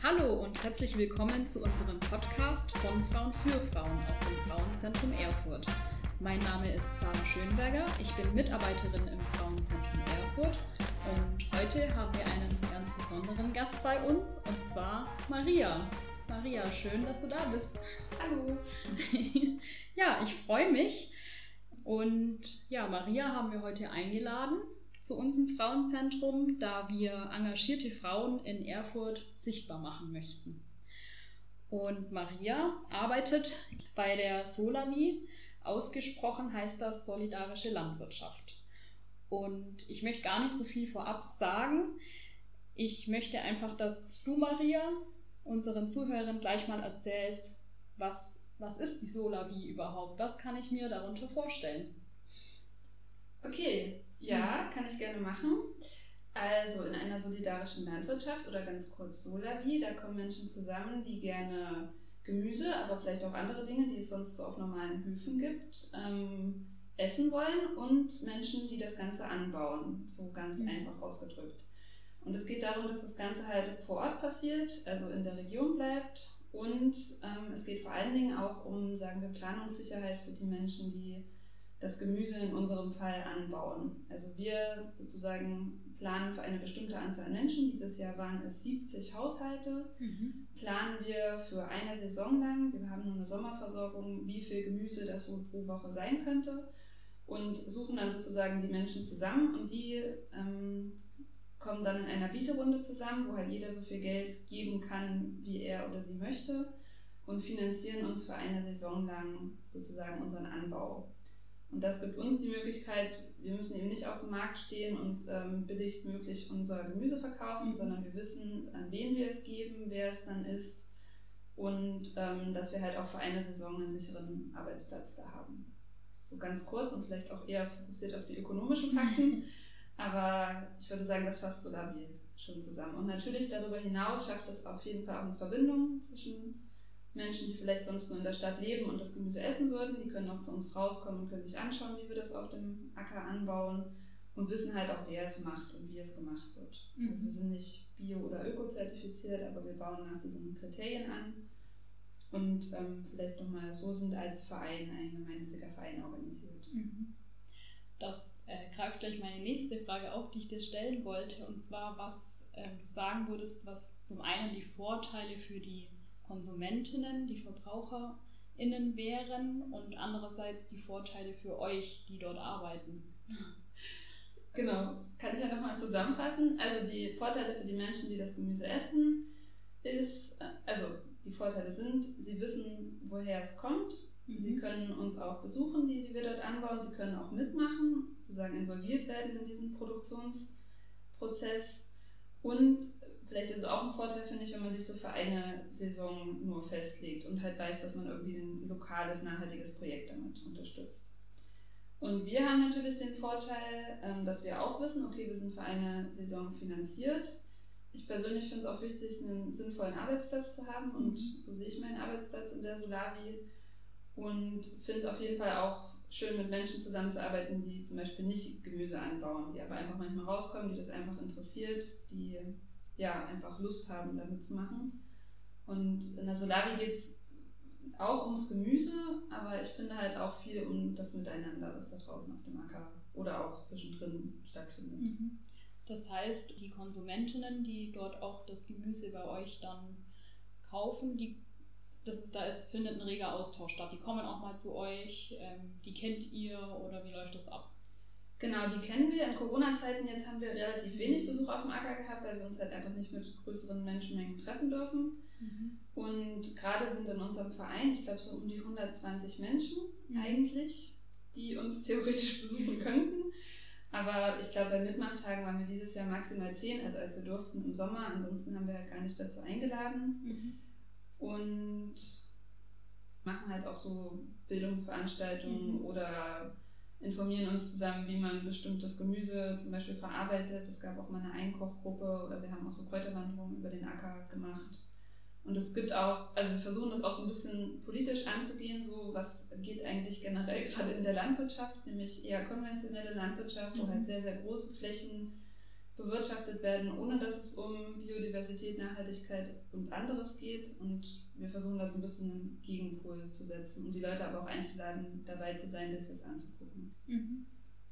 Hallo und herzlich willkommen zu unserem Podcast von Frauen für Frauen aus dem Frauenzentrum Erfurt. Mein Name ist Sarah Schönberger, ich bin Mitarbeiterin im Frauenzentrum Erfurt und heute haben wir einen ganz besonderen Gast bei uns und zwar Maria. Maria, schön, dass du da bist. Hallo. Ja, ich freue mich und ja, Maria haben wir heute eingeladen zu uns ins Frauenzentrum, da wir engagierte Frauen in Erfurt sichtbar machen möchten. Und Maria arbeitet bei der Solavi, ausgesprochen heißt das solidarische Landwirtschaft. Und ich möchte gar nicht so viel vorab sagen. Ich möchte einfach, dass du, Maria, unseren Zuhörern gleich mal erzählst, was ist die Solavi überhaupt? Was kann ich mir darunter vorstellen? Okay, ja, kann ich gerne machen. Also in einer solidarischen Landwirtschaft oder ganz kurz Solavi, da kommen Menschen zusammen, die gerne Gemüse, aber vielleicht auch andere Dinge, die es sonst so auf normalen Höfen gibt, essen wollen und Menschen, die das Ganze anbauen, so ganz einfach ausgedrückt. Und es geht darum, dass das Ganze halt vor Ort passiert, also in der Region bleibt und es geht vor allen Dingen auch um, sagen wir, Planungssicherheit für die Menschen, die das Gemüse in unserem Fall anbauen. Also wir sozusagen planen für eine bestimmte Anzahl an Menschen, dieses Jahr waren es 70 Haushalte, planen wir für eine Saison lang, wir haben nur eine Sommerversorgung, wie viel Gemüse das wohl pro Woche sein könnte und suchen dann sozusagen die Menschen zusammen und die kommen dann in einer Bieterunde zusammen, wo halt jeder so viel Geld geben kann, wie er oder sie möchte und finanzieren uns für eine Saison lang sozusagen unseren Anbau. Und das gibt uns die Möglichkeit, wir müssen eben nicht auf dem Markt stehen und billigstmöglich unser Gemüse verkaufen, sondern wir wissen, an wen wir es geben, wer es dann ist und dass wir halt auch für eine Saison einen sicheren Arbeitsplatz da haben. So ganz kurz und vielleicht auch eher fokussiert auf die ökonomischen Fakten, aber ich würde sagen, das fasst Solavi schon zusammen. Und natürlich darüber hinaus schafft es auf jeden Fall auch eine Verbindung zwischen Menschen, die vielleicht sonst nur in der Stadt leben und das Gemüse essen würden, die können auch zu uns rauskommen und können sich anschauen, wie wir das auf dem Acker anbauen und wissen halt auch, wer es macht und wie es gemacht wird. Also wir sind nicht bio- oder öko-zertifiziert, aber wir bauen nach diesen Kriterien an und vielleicht nochmal so sind als Verein, ein gemeinnütziger Verein organisiert. Das greift gleich meine nächste Frage auf, die ich dir stellen wollte, und zwar, was du sagen würdest, was zum einen die Vorteile für die Konsumentinnen, die VerbraucherInnen wären und andererseits die Vorteile für euch, die dort arbeiten. Genau, kann ich ja nochmal zusammenfassen. Also die Vorteile für die Menschen, die das Gemüse essen, die Vorteile sind, sie wissen, woher es kommt. Sie können uns auch besuchen, die wir dort anbauen. Sie können auch mitmachen, sozusagen involviert werden in diesen Produktionsprozess. Und vielleicht ist es auch ein Vorteil, finde ich, wenn man sich so für eine Saison nur festlegt und halt weiß, dass man irgendwie ein lokales, nachhaltiges Projekt damit unterstützt. Und wir haben natürlich den Vorteil, dass wir auch wissen, okay, wir sind für eine Saison finanziert. Ich persönlich finde es auch wichtig, einen sinnvollen Arbeitsplatz zu haben und so sehe ich meinen Arbeitsplatz in der Solavi und finde es auf jeden Fall auch schön, mit Menschen zusammenzuarbeiten, die zum Beispiel nicht Gemüse anbauen, die aber einfach manchmal rauskommen, die das einfach interessiert, die ja einfach Lust haben, da mitzumachen. Und in der Solavi geht es auch ums Gemüse, aber ich finde halt auch viel um das Miteinander, das da draußen auf dem Acker oder auch zwischendrin stattfindet. Das heißt, die Konsumentinnen, die dort auch das Gemüse bei euch dann kaufen, findet ein reger Austausch statt. Die kommen auch mal zu euch, die kennt ihr oder wie läuft das ab? Genau, die kennen wir. In Corona-Zeiten jetzt haben wir relativ wenig Besuch auf dem Acker gehabt, weil wir uns halt einfach nicht mit größeren Menschenmengen treffen dürfen. Und gerade sind in unserem Verein, ich glaube so um die 120 Menschen eigentlich, die uns theoretisch besuchen könnten. Aber ich glaube, bei Mitmachtagen waren wir dieses Jahr maximal 10, also als wir durften im Sommer. Ansonsten haben wir halt gar nicht dazu eingeladen. Und machen halt auch so Bildungsveranstaltungen oder informieren uns zusammen, wie man bestimmtes Gemüse zum Beispiel verarbeitet. Es gab auch mal eine Einkochgruppe oder wir haben auch so Kräuterwanderungen über den Acker gemacht. Und es gibt auch, also wir versuchen das auch so ein bisschen politisch anzugehen, so was geht eigentlich generell gerade in der Landwirtschaft, nämlich eher konventionelle Landwirtschaft, wo halt sehr, sehr große Flächen bewirtschaftet werden, ohne dass es um Biodiversität, Nachhaltigkeit und anderes geht. Und wir versuchen da so ein bisschen einen Gegenpol zu setzen und die Leute aber auch einzuladen, dabei zu sein, sich das anzugucken. Mhm.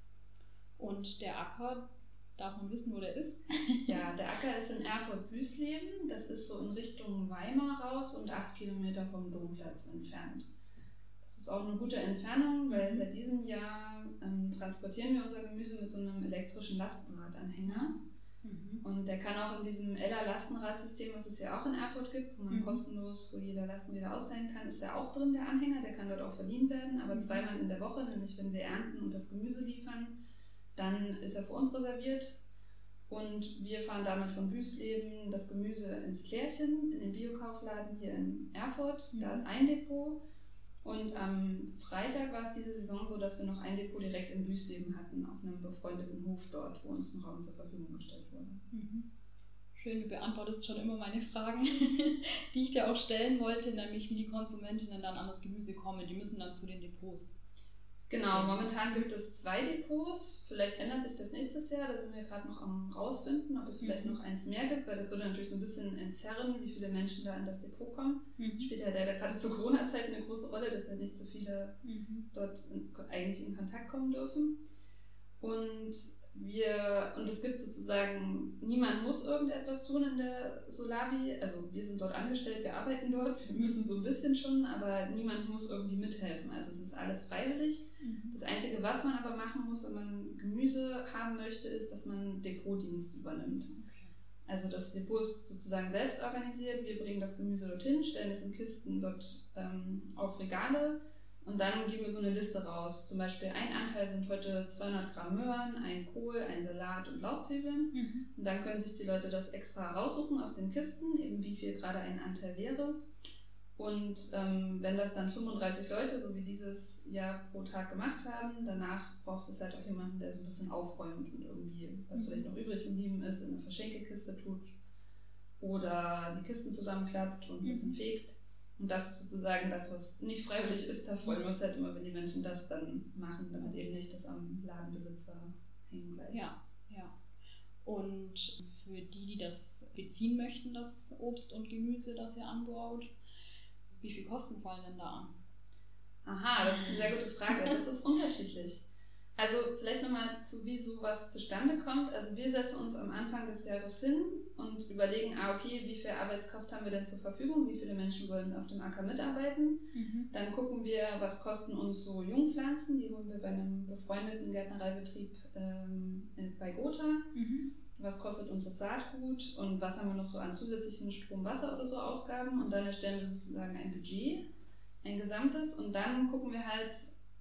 Und der Acker, darf man wissen, wo der ist? Ja, der Acker ist in Erfurt-Büßleben. Das ist so in Richtung Weimar raus und 8 Kilometer vom Domplatz entfernt. Das ist auch eine gute Entfernung, weil seit diesem Jahr transportieren wir unser Gemüse mit so einem elektrischen Lastenradanhänger. Und der kann auch in diesem Ella-Lastenradsystem, was es ja auch in Erfurt gibt, wo man kostenlos, wo jeder Lastenräder ausleihen kann, ist ja auch drin, der Anhänger. Der kann dort auch verliehen werden, aber zweimal in der Woche, nämlich wenn wir ernten und das Gemüse liefern, dann ist er für uns reserviert. Und wir fahren damit von Büßleben das Gemüse ins Klärchen, in den Biokaufladen hier in Erfurt. Da ist ein Depot. Und am Freitag war es diese Saison so, dass wir noch ein Depot direkt in Büßleben hatten, auf einem befreundeten Hof dort, wo uns ein Raum zur Verfügung gestellt wurde. Schön, du beantwortest schon immer meine Fragen, die ich dir auch stellen wollte, nämlich wie die Konsumentinnen dann an das Gemüse kommen. Die müssen dann zu den Depots. Genau, momentan gibt es 2 Depots. Vielleicht ändert sich das nächstes Jahr. Da sind wir gerade noch am rausfinden, ob es vielleicht noch eins mehr gibt, weil das würde natürlich so ein bisschen entzerren, wie viele Menschen da in das Depot kommen. Spielt ja leider gerade zur Corona-Zeit eine große Rolle, dass ja nicht so viele dort eigentlich in Kontakt kommen dürfen. Und es gibt sozusagen, niemand muss irgendetwas tun in der Solavi, also wir sind dort angestellt, wir arbeiten dort, wir müssen so ein bisschen schon, aber niemand muss irgendwie mithelfen, also es ist alles freiwillig. Das Einzige, was man aber machen muss, wenn man Gemüse haben möchte, ist, dass man Depotdienst übernimmt. Also das Depot ist sozusagen selbst organisiert, wir bringen das Gemüse dorthin, stellen es in Kisten dort auf Regale. Und dann geben wir so eine Liste raus. Zum Beispiel ein Anteil sind heute 200 Gramm Möhren, ein Kohl, ein Salat und Lauchzwiebeln. Und dann können sich die Leute das extra raussuchen aus den Kisten, eben wie viel gerade ein Anteil wäre. Und wenn das dann 35 Leute, so wie dieses Jahr pro Tag gemacht haben, danach braucht es halt auch jemanden, der so ein bisschen aufräumt und irgendwie, was vielleicht noch übrig geblieben ist, in eine Verschenkekiste tut oder die Kisten zusammenklappt und ein bisschen fegt. Und das ist sozusagen das, was nicht freiwillig ist. Da freuen wir uns halt immer, wenn die Menschen das dann machen, damit eben nicht das am Ladenbesitzer hängen bleibt. Ja. Und für die das beziehen möchten, das Obst und Gemüse, das ihr anbaut, wie viel Kosten fallen denn da an? Aha, das ist eine sehr gute Frage. Das ist unterschiedlich. Also vielleicht nochmal zu, wie sowas zustande kommt. Also wir setzen uns am Anfang des Jahres hin und überlegen, okay, wie viel Arbeitskraft haben wir denn zur Verfügung, wie viele Menschen wollen auf dem Acker mitarbeiten. Dann gucken wir, was kosten uns so Jungpflanzen, die holen wir bei einem befreundeten Gärtnereibetrieb bei Gotha. Was kostet uns das Saatgut und was haben wir noch so an zusätzlichen Strom, Wasser oder so Ausgaben. Und dann erstellen wir sozusagen ein Budget, ein gesamtes, und dann gucken wir halt,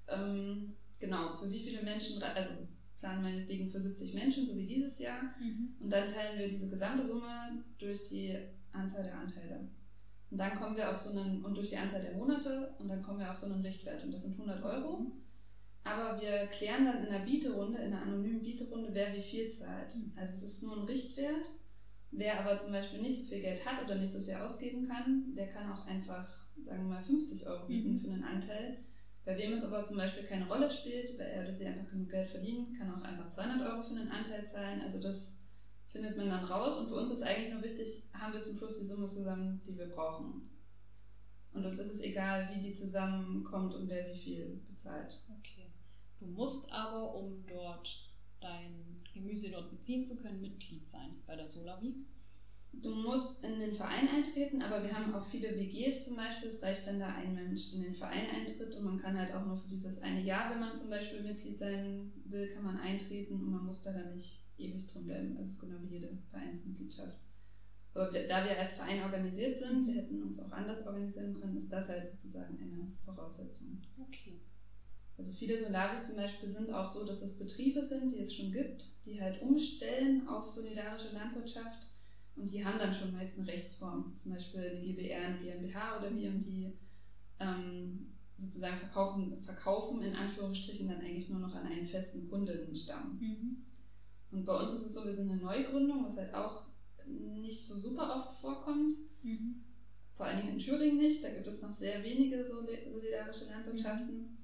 genau, für wie viele Menschen, also planen meinetwegen für 70 Menschen, so wie dieses Jahr. Und dann teilen wir diese gesamte Summe durch die Anzahl der Anteile. Und dann kommen wir auf so einen, und durch die Anzahl der Monate, und dann kommen wir auf so einen Richtwert. Und das sind 100 Euro. Aber wir klären dann in einer Bieterunde, in einer anonymen Bieterunde, wer wie viel zahlt. Also es ist nur ein Richtwert. Wer aber zum Beispiel nicht so viel Geld hat oder nicht so viel ausgeben kann, der kann auch einfach, sagen wir mal, 50 Euro bieten für einen Anteil. Bei wem es aber zum Beispiel keine Rolle spielt, weil er oder sie einfach genug Geld verdient, kann auch einfach 200 Euro für einen Anteil zahlen. Also das findet man dann raus. Und für uns ist eigentlich nur wichtig, haben wir zum Schluss die Summe zusammen, die wir brauchen. Und uns ist es egal, wie die zusammenkommt und wer wie viel bezahlt. Okay. Du musst aber, um dort dein Gemüse dort beziehen zu können, Mitglied sein bei der Solavi. Du musst in den Verein eintreten, aber wir haben auch viele WGs zum Beispiel. Es reicht, wenn da ein Mensch in den Verein eintritt, und man kann halt auch nur für dieses eine Jahr, wenn man zum Beispiel Mitglied sein will, kann man eintreten, und man muss da dann nicht ewig drin bleiben. Also es ist genau wie jede Vereinsmitgliedschaft. Aber da wir als Verein organisiert sind, wir hätten uns auch anders organisieren können, ist das halt sozusagen eine Voraussetzung. Okay. Also viele Solavis zum Beispiel sind auch so, dass es Betriebe sind, die es schon gibt, die halt umstellen auf solidarische Landwirtschaft, und die haben dann schon meist eine Rechtsform, zum Beispiel eine GbR, eine GmbH oder wie, und die sozusagen verkaufen in Anführungsstrichen dann eigentlich nur noch an einen festen Kundenstamm. Und bei uns ist es so, wir sind eine Neugründung, was halt auch nicht so super oft vorkommt. Vor allen Dingen in Thüringen nicht, da gibt es noch sehr wenige solidarische Landwirtschaften.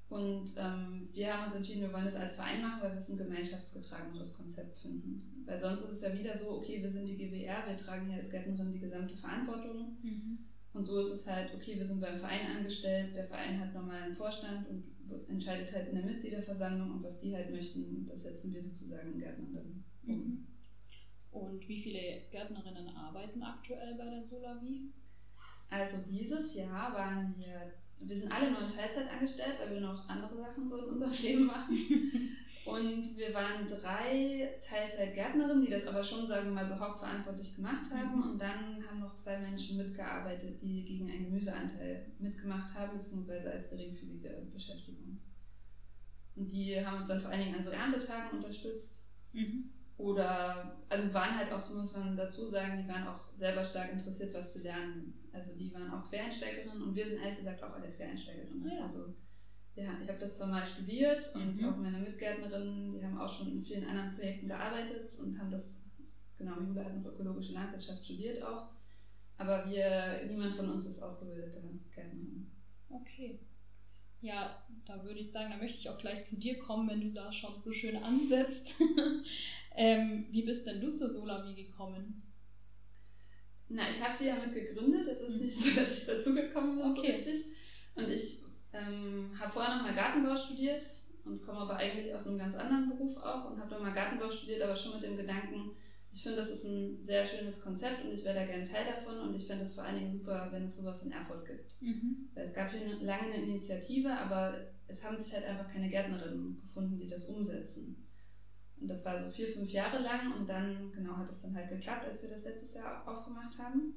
Und wir haben uns entschieden, wir wollen das als Verein machen, weil wir es ein gemeinschaftsgetrageneres Konzept finden. Weil sonst ist es ja wieder so, okay, wir sind die GbR, wir tragen hier als Gärtnerin die gesamte Verantwortung. Und so ist es halt, okay, wir sind beim Verein angestellt, der Verein hat normal einen Vorstand und entscheidet halt in der Mitgliederversammlung und was die halt möchten, das setzen wir sozusagen Gärtnerinnen um. Und wie viele Gärtnerinnen arbeiten aktuell bei der Solavi? Also dieses Jahr waren wir sind alle nur in Teilzeit angestellt, weil wir noch andere Sachen so in unserem Leben machen. Und wir waren 3 Teilzeitgärtnerinnen, die das aber schon, sagen wir mal, so hauptverantwortlich gemacht haben. Und dann haben noch 2 Menschen mitgearbeitet, die gegen einen Gemüseanteil mitgemacht haben, beziehungsweise als geringfügige Beschäftigung. Und die haben uns dann vor allen Dingen an so Erntetagen unterstützt. Oder, also waren halt auch, muss man dazu sagen, die waren auch selber stark interessiert, was zu lernen. Also die waren auch Quereinsteigerinnen und wir sind ehrlich gesagt auch alle Quereinsteigerinnen. Ja. Also ja, ich habe das zwar mal studiert und auch meine Mitgärtnerinnen, die haben auch schon in vielen anderen Projekten gearbeitet und haben das, genau, Jule hat noch ökologische Landwirtschaft studiert auch, aber niemand von uns ist ausgebildete Gärtnerin. Okay. Ja, da würde ich sagen, da möchte ich auch gleich zu dir kommen, wenn du da schon so schön ansetzt. Wie bist denn du zur Solavi gekommen? Na, ich habe sie ja mit gegründet. Es ist nicht so, dass ich dazugekommen bin, so richtig. Und ich habe vorher noch mal Gartenbau studiert und komme aber eigentlich aus einem ganz anderen Beruf auch und habe dann mal Gartenbau studiert, aber schon mit dem Gedanken, ich finde, das ist ein sehr schönes Konzept und ich wäre da gerne Teil davon und ich fände es vor allen Dingen super, wenn es sowas in Erfurt gibt. Weil es gab hier lange eine Initiative, aber es haben sich halt einfach keine Gärtnerinnen gefunden, die das umsetzen. Und das war so 4-5 Jahre lang und dann, genau, hat es dann halt geklappt, als wir das letztes Jahr aufgemacht haben.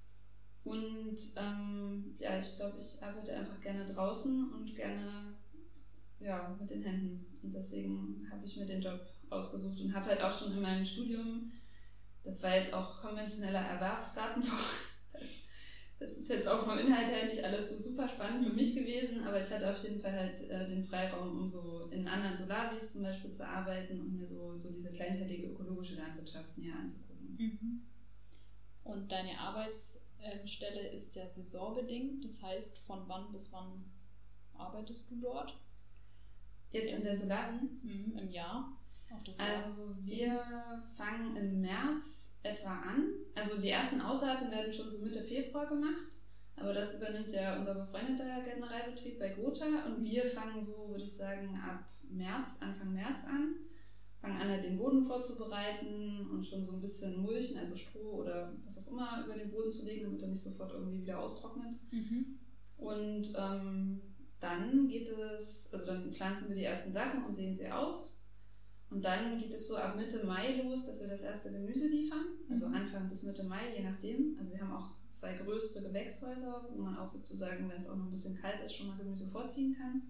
Und ja, ich glaube, ich arbeite einfach gerne draußen und gerne mit den Händen. Und deswegen habe ich mir den Job ausgesucht und habe halt auch schon in meinem Studium, das war jetzt auch konventioneller Erwerbsgartenbau, das ist jetzt auch vom Inhalt her nicht alles so super spannend für mich gewesen, aber ich hatte auf jeden Fall halt den Freiraum, um so in anderen Solavis zum Beispiel zu arbeiten und mir so diese kleinteilige ökologische Landwirtschaft näher anzugucken. Und deine Arbeitsstelle ist ja saisonbedingt, das heißt, von wann bis wann arbeitest du dort? Jetzt in der Solavi? Im Jahr? Auch das Also wir fangen im März etwa an. Also die ersten Aussaaten werden schon so Mitte Februar gemacht, aber das übernimmt ja unser befreundeter Gärtnereibetrieb bei Gotha und wir fangen so, würde ich sagen, ab Anfang März an. Fangen an, halt den Boden vorzubereiten und schon so ein bisschen Mulchen, also Stroh oder was auch immer, über den Boden zu legen, damit er nicht sofort irgendwie wieder austrocknet. Und dann dann pflanzen wir die ersten Sachen und sehen sie aus. Und dann geht es so ab Mitte Mai los, dass wir das erste Gemüse liefern. Also Anfang bis Mitte Mai, je nachdem. Also wir haben auch 2 größere Gewächshäuser, wo man auch sozusagen, wenn es auch noch ein bisschen kalt ist, schon mal Gemüse vorziehen kann.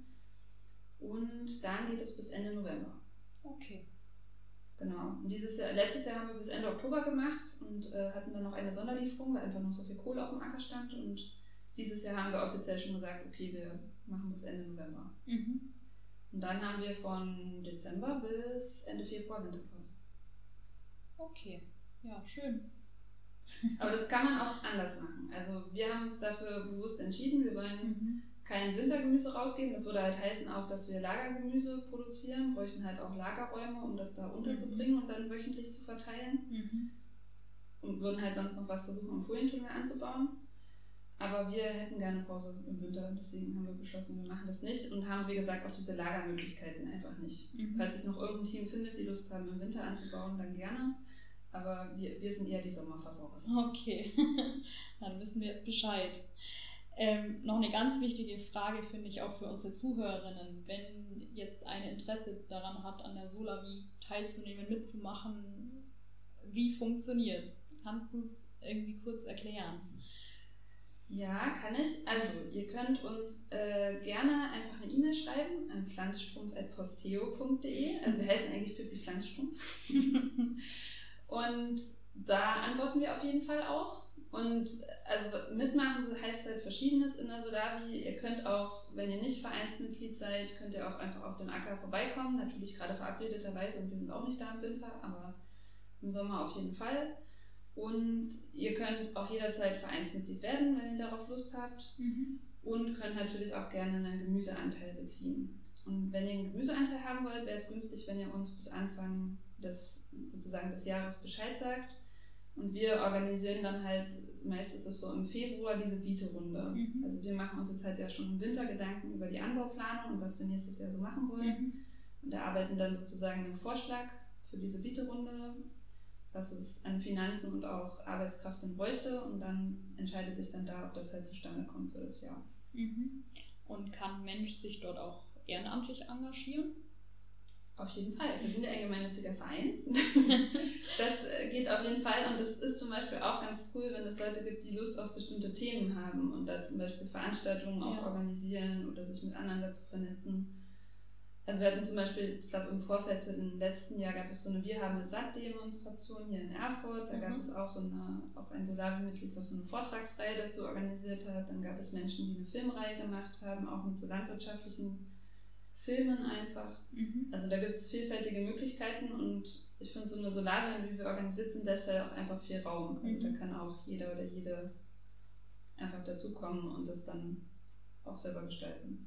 Und dann geht es bis Ende November. Okay. Genau. Und letztes Jahr haben wir bis Ende Oktober gemacht und hatten dann noch eine Sonderlieferung, weil einfach noch so viel Kohle auf dem Acker stand. Und dieses Jahr haben wir offiziell schon gesagt, okay, wir machen bis Ende November. Und dann haben wir von Dezember bis Ende Februar Winterpause. Okay, ja, schön. Aber das kann man auch anders machen. Also wir haben uns dafür bewusst entschieden, wir wollen kein Wintergemüse rausgeben. Das würde halt heißen auch, dass wir Lagergemüse produzieren, bräuchten halt auch Lagerräume, um das da unterzubringen und dann wöchentlich zu verteilen. Und würden halt sonst noch was versuchen, im Folientunnel anzubauen. Aber wir hätten gerne Pause im Winter, deswegen haben wir beschlossen, wir machen das nicht und haben, wie gesagt, auch diese Lagermöglichkeiten einfach nicht. Falls sich noch irgendein Team findet, die Lust haben, im Winter anzubauen, dann gerne. Aber wir sind eher die Sommerversorger. Okay, dann wissen wir jetzt Bescheid. Noch eine ganz wichtige Frage finde ich auch für unsere Zuhörerinnen. Wenn jetzt eine Interesse daran hat, an der Solavi teilzunehmen, mitzumachen, wie funktioniert es? Kannst du es irgendwie kurz erklären? Ja, kann ich. Also, ihr könnt uns gerne einfach eine E-Mail schreiben an pflanzstrumpf@posteo.de. Also, wir heißen eigentlich Pippi Pflanzstrumpf. Und da antworten wir auf jeden Fall auch. Und also mitmachen heißt halt Verschiedenes in der Solavi. Ihr könnt auch, wenn ihr nicht Vereinsmitglied seid, könnt ihr auch einfach auf dem Acker vorbeikommen. Natürlich gerade verabredeterweise und wir sind auch nicht da im Winter, aber im Sommer auf jeden Fall. Und ihr könnt auch jederzeit Vereinsmitglied werden, wenn ihr darauf Lust habt. Und könnt natürlich auch gerne einen Gemüseanteil beziehen. Und wenn ihr einen Gemüseanteil haben wollt, wäre es günstig, wenn ihr uns bis Anfang des Jahres Bescheid sagt. Und wir organisieren dann halt, meist ist es so im Februar, diese Bieterunde. Also wir machen uns jetzt halt ja schon im Winter Gedanken über die Anbauplanung und was wir nächstes Jahr so machen wollen. Und erarbeiten dann sozusagen einen Vorschlag für diese Bieterunde, was es an Finanzen und auch Arbeitskraft dann bräuchte. Und dann entscheidet sich dann da, ob das halt zustande kommt für das Jahr. Und kann ein Mensch sich dort auch ehrenamtlich engagieren? Auf jeden Fall. Wir sind ja ein gemeinnütziger Verein. Das geht auf jeden Fall und das ist zum Beispiel auch ganz cool, wenn es Leute gibt, die Lust auf bestimmte Themen haben und da zum Beispiel Veranstaltungen auch organisieren oder sich mit anderen dazu vernetzen. Also wir hatten zum Beispiel, ich glaube im Vorfeld zu dem letzten Jahr gab es so eine Wir haben es satt Demonstration hier in Erfurt. Da gab es auch auch ein Solavi-Mitglied, was so eine Vortragsreihe dazu organisiert hat. Dann gab es Menschen, die eine Filmreihe gemacht haben, auch mit so landwirtschaftlichen Filmen einfach. Also da gibt es vielfältige Möglichkeiten und ich finde so eine Solavi, wie wir organisiert sind, lässt ja auch einfach viel Raum. Also da kann auch jeder oder jede einfach dazukommen und das dann auch selber gestalten.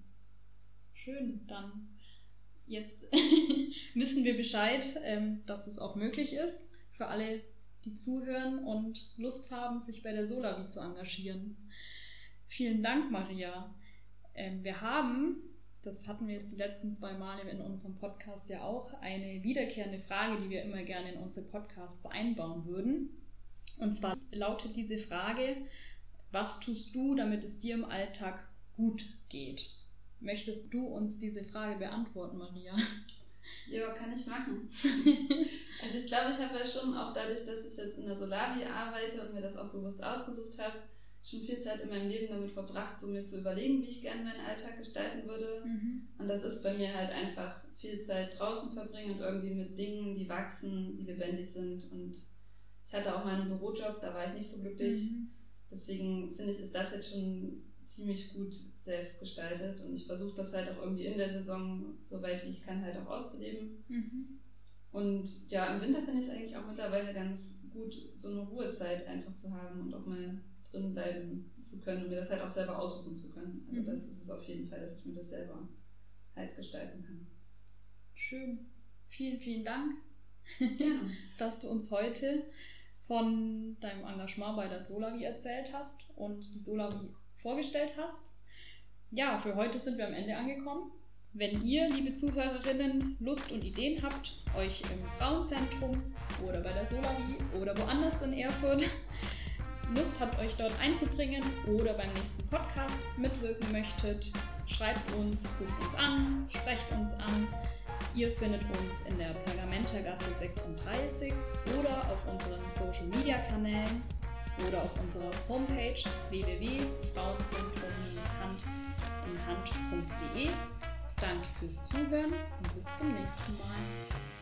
Schön, dann jetzt wissen wir Bescheid, dass es auch möglich ist für alle, die zuhören und Lust haben, sich bei der Solavi zu engagieren. Vielen Dank, Maria. Wir haben, das hatten wir jetzt die letzten 2 Male in unserem Podcast ja auch, eine wiederkehrende Frage, die wir immer gerne in unsere Podcasts einbauen würden. Und zwar lautet diese Frage: Was tust du, damit es dir im Alltag gut geht? Möchtest du uns diese Frage beantworten, Maria? Ja, kann ich machen. Also ich glaube, ich habe ja schon auch dadurch, dass ich jetzt in der Solavi arbeite und mir das auch bewusst ausgesucht habe, schon viel Zeit in meinem Leben damit verbracht, so mir zu überlegen, wie ich gerne meinen Alltag gestalten würde. Und das ist bei mir halt einfach viel Zeit draußen verbringen und irgendwie mit Dingen, die wachsen, die lebendig sind. Und ich hatte auch mal einen Bürojob, da war ich nicht so glücklich. Deswegen finde ich, ist das jetzt schon ziemlich gut selbst gestaltet und ich versuche das halt auch irgendwie in der Saison, so weit wie ich kann, halt auch auszuleben. Und ja, im Winter finde ich es eigentlich auch mittlerweile ganz gut, so eine Ruhezeit einfach zu haben und auch mal drin bleiben zu können und mir das halt auch selber aussuchen zu können. Also das ist es auf jeden Fall, dass ich mir das selber halt gestalten kann. Schön. Vielen, vielen Dank, dass du uns heute von deinem Engagement bei der Solavi erzählt hast und die Solavi vorgestellt hast. Ja, für heute sind wir am Ende angekommen. Wenn ihr, liebe Zuhörerinnen, Lust und Ideen habt, euch im Frauenzentrum oder bei der Solavi oder woanders in Erfurt Lust habt, euch dort einzubringen oder beim nächsten Podcast mitwirken möchtet, schreibt uns, ruft uns an, sprecht uns an. Ihr findet uns in der Pergamentergasse 36 oder auf unseren Social Media Kanälen oder auf unserer Homepage www.frauenzentrum-hand-in-hand.de. Danke fürs Zuhören und bis zum nächsten Mal.